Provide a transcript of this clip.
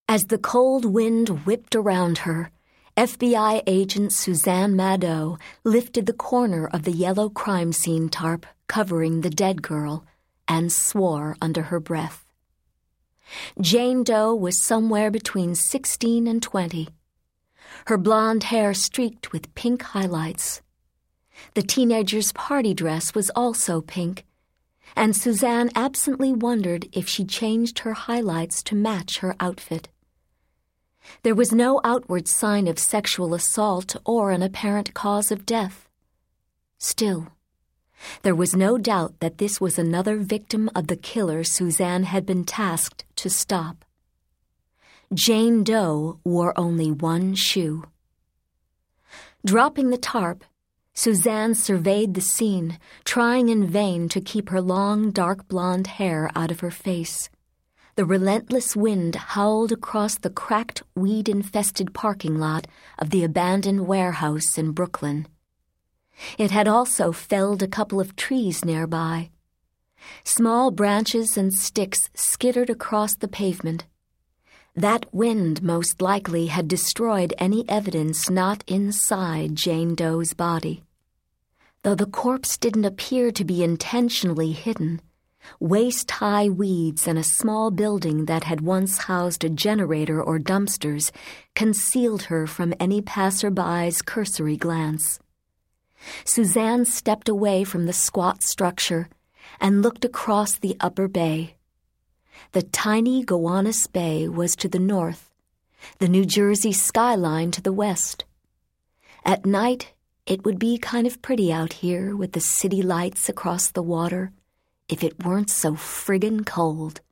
As the cold wind whipped around her, FBI agent Suzanne Maddow lifted the corner of the yellow crime scene tarp covering the dead girl and swore under her breath. Jane Doe was somewhere between 16 and 20. Her blonde hair streaked with pink highlights. The teenager's party dress was also pink, and Suzanne absently wondered if she changed her highlights to match her outfit. There was no outward sign of sexual assault or an apparent cause of death. Still, there was no doubt that this was another victim of the killer Suzanne had been tasked to stop. Jane Doe wore only one shoe. Dropping the tarp, Suzanne surveyed the scene, trying in vain to keep her long, dark blonde hair out of her face. The relentless wind howled across the cracked, weed-infested parking lot of the abandoned warehouse in Brooklyn. It had also felled a couple of trees nearby. Small branches and sticks skittered across the pavement. That wind most likely had destroyed any evidence not inside Jane Doe's body. Though the corpse didn't appear to be intentionally hidden, waist-high weeds and a small building that had once housed a generator or dumpsters concealed her from any passerby's cursory glance. Suzanne stepped away from the squat structure and looked across the upper bay. The tiny Gowanus Bay was to the north, the New Jersey skyline to the west. At night, it would be kind of pretty out here with the city lights across the water, if it weren't so friggin' cold.